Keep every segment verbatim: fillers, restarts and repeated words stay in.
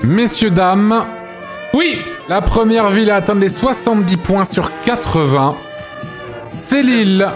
Messieurs, dames, oui, la première ville à atteindre les soixante-dix points sur quatre-vingts, c'est Lille.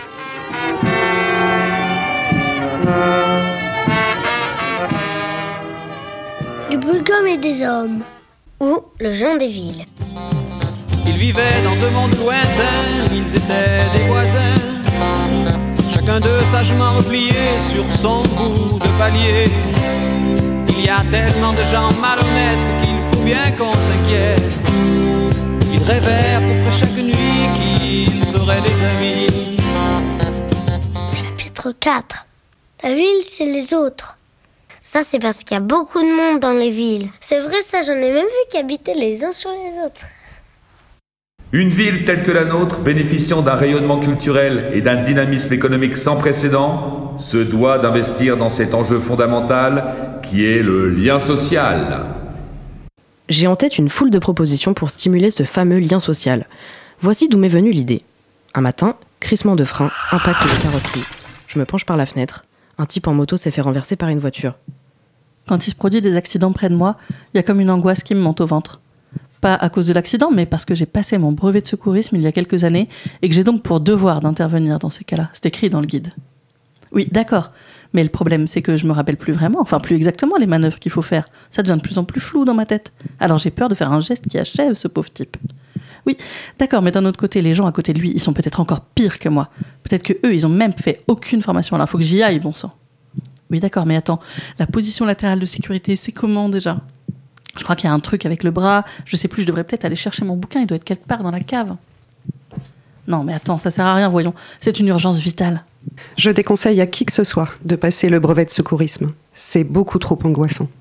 Du Bourgogne et des hommes. Ou le Jean des villes. Ils vivaient dans deux mondes lointains, ils étaient des voisins. Chacun d'eux sagement replié sur son bout de palier. Il y a tellement de gens malhonnêtes qu'il faut bien qu'on s'inquiète. Ils rêvèrent pour que chaque nuit qu'ils seraient des amis. Chapitre quatre. La ville, c'est les autres. Ça, c'est parce qu'il y a beaucoup de monde dans les villes. C'est vrai, ça, j'en ai même vu qui habitaient les uns sur les autres. Une ville telle que la nôtre, bénéficiant d'un rayonnement culturel et d'un dynamisme économique sans précédent, se doit d'investir dans cet enjeu fondamental qui est le lien social. J'ai en tête une foule de propositions pour stimuler ce fameux lien social. Voici d'où m'est venue l'idée. Un matin, crissement de frein, impact de carrosserie. Je me penche par la fenêtre. Un type en moto s'est fait renverser par une voiture. Quand il se produit des accidents près de moi, il y a comme une angoisse qui me monte au ventre. Pas à cause de l'accident, mais parce que j'ai passé mon brevet de secourisme il y a quelques années et que j'ai donc pour devoir d'intervenir dans ces cas-là. C'est écrit dans le guide. Oui, d'accord. Mais le problème, c'est que je me rappelle plus vraiment, enfin plus exactement les manœuvres qu'il faut faire. Ça devient de plus en plus flou dans ma tête. Alors j'ai peur de faire un geste qui achève ce pauvre type. Oui, d'accord, mais d'un autre côté, les gens à côté de lui, ils sont peut-être encore pires que moi. Peut-être que eux, ils ont même fait aucune formation. Alors faut que j'y aille, bon sang. Oui, d'accord, mais attends, la position latérale de sécurité, c'est comment déjà ? Je crois qu'il y a un truc avec le bras. Je sais plus, je devrais peut-être aller chercher mon bouquin. Il doit être quelque part dans la cave. Non, mais attends, ça sert à rien, voyons. C'est une urgence vitale. Je déconseille à qui que ce soit de passer le brevet de secourisme. C'est beaucoup trop angoissant.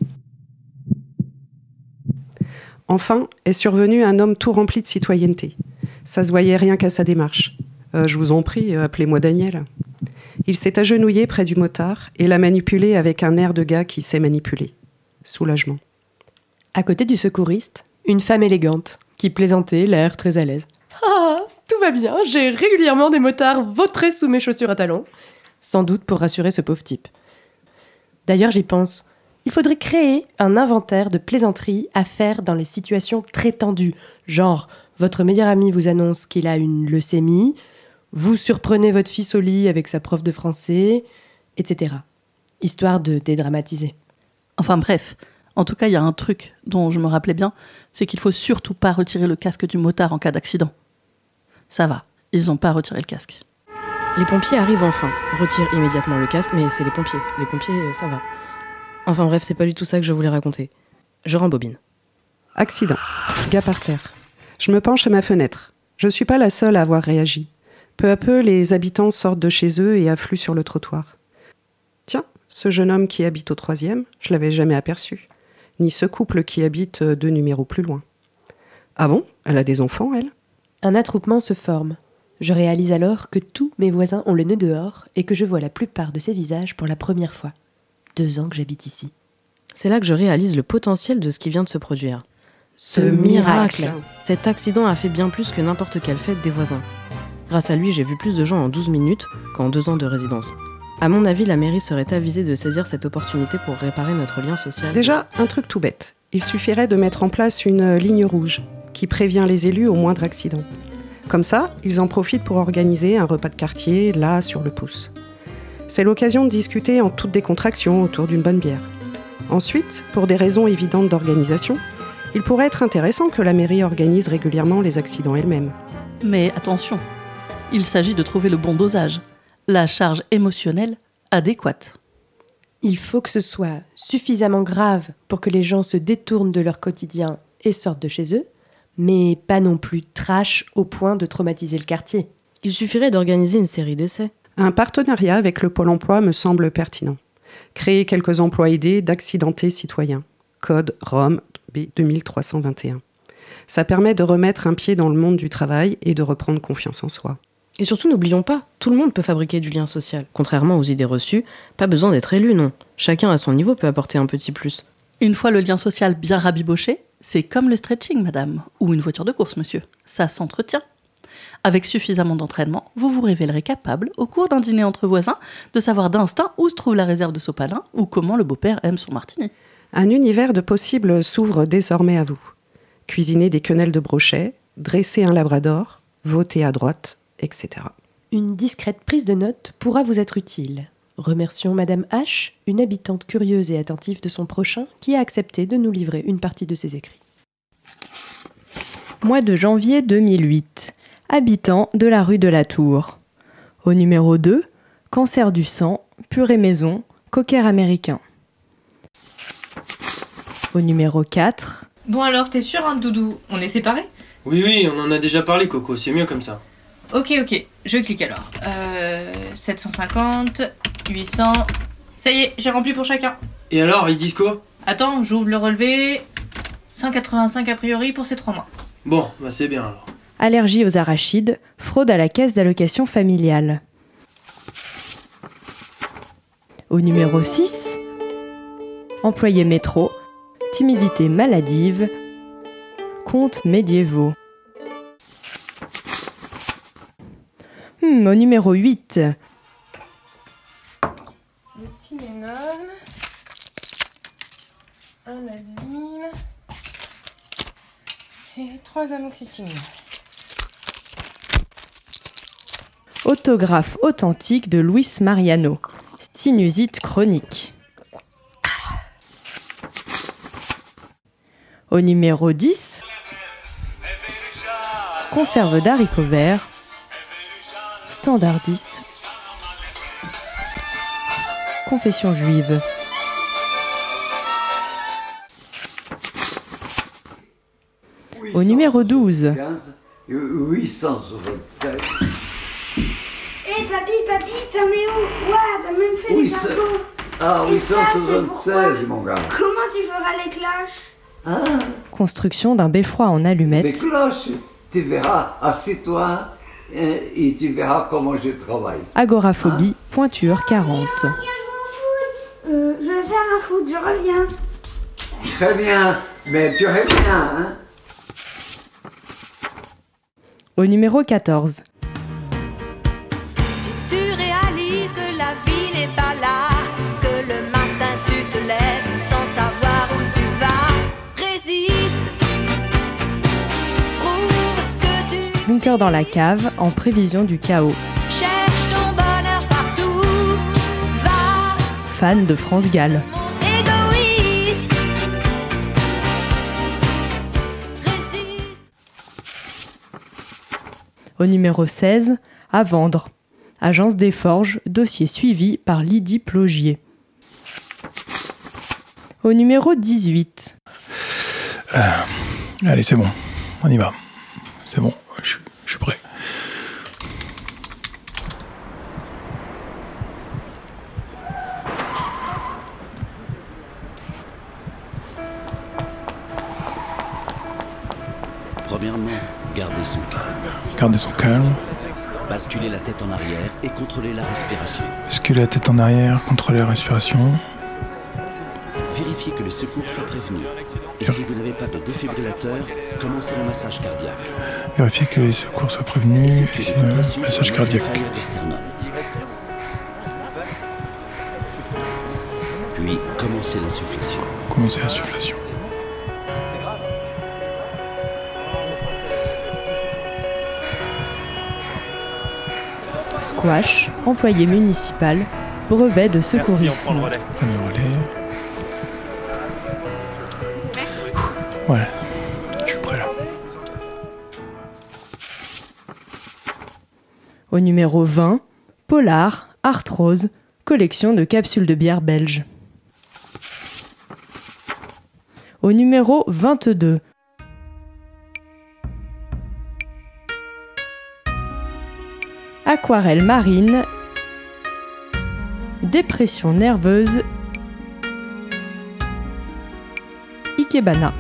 Enfin, est survenu un homme tout rempli de citoyenneté. Ça se voyait rien qu'à sa démarche. Euh, je vous en prie, appelez-moi Daniel. Il s'est agenouillé près du motard et l'a manipulé avec un air de gars qui sait manipuler. Soulagement. À côté du secouriste, une femme élégante, qui plaisantait, l'air très à l'aise. « Ah, tout va bien, j'ai régulièrement des motards vautrés sous mes chaussures à talons. » Sans doute pour rassurer ce pauvre type. D'ailleurs, j'y pense. Il faudrait créer un inventaire de plaisanteries à faire dans les situations très tendues. Genre, votre meilleur ami vous annonce qu'il a une leucémie, vous surprenez votre fils au lit avec sa prof de français, et cetera. Histoire de dédramatiser. Enfin bref... En tout cas, il y a un truc dont je me rappelais bien, c'est qu'il faut surtout pas retirer le casque du motard en cas d'accident. Ça va, ils n'ont pas retiré le casque. Les pompiers arrivent enfin, retirent immédiatement le casque, mais c'est les pompiers. Les pompiers, ça va. Enfin bref, c'est pas du tout ça que je voulais raconter. Je rembobine. Accident. Gars par terre. Je me penche à ma fenêtre. Je suis pas la seule à avoir réagi. Peu à peu, les habitants sortent de chez eux et affluent sur le trottoir. Tiens, ce jeune homme qui habite au troisième, je l'avais jamais aperçu. Ni ce couple qui habite deux numéros plus loin. Ah bon ? Elle a des enfants, elle ? Un attroupement se forme. Je réalise alors que tous mes voisins ont le nez dehors et que je vois la plupart de ces visages pour la première fois. Deux ans que j'habite ici. C'est là que je réalise le potentiel de ce qui vient de se produire. Ce miracle. miracle Cet accident a fait bien plus que n'importe quelle fête des voisins. Grâce à lui, j'ai vu plus de gens en douze minutes qu'en deux ans de résidence. À mon avis, la mairie serait avisée de saisir cette opportunité pour réparer notre lien social. Déjà, un truc tout bête. Il suffirait de mettre en place une ligne rouge qui prévient les élus au moindre accident. Comme ça, ils en profitent pour organiser un repas de quartier, là, sur le pouce. C'est l'occasion de discuter en toute décontraction autour d'une bonne bière. Ensuite, pour des raisons évidentes d'organisation, il pourrait être intéressant que la mairie organise régulièrement les accidents elle-même. Mais attention, il s'agit de trouver le bon dosage. La charge émotionnelle adéquate. Il faut que ce soit suffisamment grave pour que les gens se détournent de leur quotidien et sortent de chez eux, mais pas non plus trash au point de traumatiser le quartier. Il suffirait d'organiser une série d'essais. Un partenariat avec le Pôle emploi me semble pertinent. Créer quelques emplois aidés d'accidentés citoyens. Code ROM B deux mille trois cent vingt et un. Ça permet de remettre un pied dans le monde du travail et de reprendre confiance en soi. Et surtout, n'oublions pas, tout le monde peut fabriquer du lien social. Contrairement aux idées reçues, pas besoin d'être élu, non. Chacun à son niveau peut apporter un petit plus. Une fois le lien social bien rabiboché, c'est comme le stretching, madame, ou une voiture de course, monsieur. Ça s'entretient. Avec suffisamment d'entraînement, vous vous révélerez capable, au cours d'un dîner entre voisins, de savoir d'instinct où se trouve la réserve de sopalin ou comment le beau-père aime son martini. Un univers de possibles s'ouvre désormais à vous. Cuisiner des quenelles de brochet, dresser un labrador, voter à droite, et cetera. Une discrète prise de notes pourra vous être utile. Remercions Madame H, une habitante curieuse et attentive de son prochain, qui a accepté de nous livrer une partie de ses écrits. Mois de janvier deux mille huit. Habitant de la rue de la Tour. Au numéro deux, cancer du sang, purée maison, cocker américain. Au numéro quatre... Bon alors, t'es sûr, hein, Doudou? On est séparés? Oui, oui, on en a déjà parlé, Coco, c'est mieux comme ça. Ok, ok, je clique alors. Euh, sept cent cinquante, huit cents... Ça y est, j'ai rempli pour chacun. Et alors, ils disent quoi? Attends, j'ouvre le relevé... cent quatre-vingt-cinq a priori pour ces trois mois. Bon, bah c'est bien alors. Allergie aux arachides, fraude à la caisse d'allocation familiale. Au numéro six, employé métro, timidité maladive, contes médiévaux. Hmm, au numéro huit, Des petits ménones, un Advil et trois amoxicilline. autographe authentique de Luis Mariano, sinusite chronique. Au numéro dix, conserve d'haricots verts, standardiste, confession juive. Au numéro douze, huit cent soixante-sept. Hé hey, papy, papy, t'en es où? Ouah, t'as même fait Oui, les cartons. Ah, Et huit cent soixante-seize, ça, mon gars. Comment tu feras les cloches? Ah, construction d'un beffroi en allumettes. les cloches, tu verras, assieds-toi et tu verras comment je travaille. Agoraphobie, pointure quarante. Euh, je vais faire un foot, je reviens. Très bien, mais tu reviens, hein? Au numéro quatorze. Si tu réalises que la vie n'est pas là, que le matin tu te lèves sans savoir où tu vas, résiste. Prouve que tu Bunker dans la cave, en prévision du chaos. cherches ton bonheur partout. Va, Fan de France Gall. égoïste. Résiste. Au numéro seize, à vendre. Agence des Forges, dossier suivi par Lydie Plogier. Au numéro dix-huit. Euh, allez, c'est bon. On y va. C'est bon, je, je suis prêt. Premièrement, garder son calme. Gardez son calme. Basculer la tête en arrière et contrôler la respiration. Basculer la tête en arrière, contrôler la respiration. Vérifiez que le secours soit prévenu. Et si vous n'avez pas de défibrillateur, commencez le massage cardiaque. Vérifier que les secours soient prévenus. Et si, euh, massage cardiaque. Du sternum. Puis, commencez l'insufflation. Commencer l'insufflation. Squash, employé municipal, brevet de secourisme. Prenez le relais. Voilà, je suis prêt là. Au numéro vingt, Polar, arthrose, collection de capsules de bière belge. Au numéro vingt-deux, aquarelle marine, dépression nerveuse, Ikebana.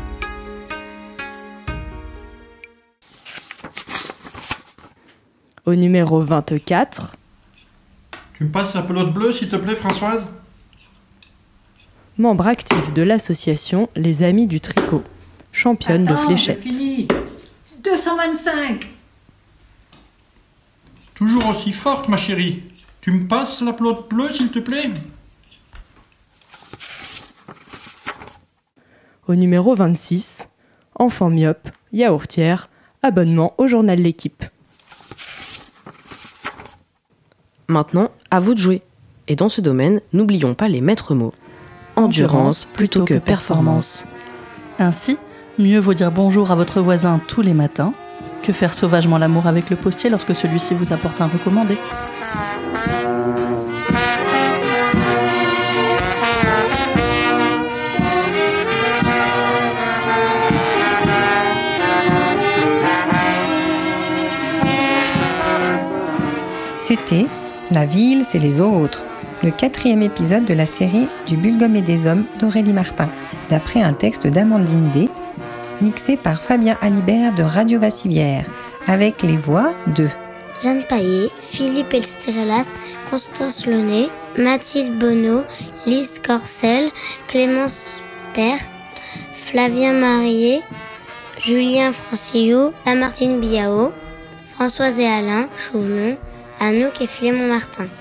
Au numéro vingt-quatre, Tu me passes la pelote bleue, s'il te plaît, Françoise? membre actif de l'association Les Amis du Tricot, championne de fléchettes. Fini. deux cent vingt-cinq. Toujours aussi forte, ma chérie. Tu me passes la pelote bleue, s'il te plaît? Au numéro vingt-six, enfant myope, yaourtière, abonnement au journal L'Équipe. Maintenant, à vous de jouer. Et dans ce domaine, n'oublions pas les maîtres mots. Endurance plutôt que performance. Ainsi, mieux vaut dire bonjour à votre voisin tous les matins que faire sauvagement l'amour avec le postier lorsque celui-ci vous apporte un recommandé. C'était La ville, c'est les autres, le quatrième épisode de la série du Bulgum et des hommes d'Aurélie Martin, d'après un texte d'Amandine D, mixé par Fabien Alibert de Radio Vassivière, avec les voix de Jeanne Paillet, Philippe Elstrelas, Constance Launay, Mathilde Bonneau, Lise Corcel, Clémence Père, Flavien Marié, Julien Francillou, Lamartine Biao, Françoise et Alain Chouvelon, Anouk et Philémon Martin.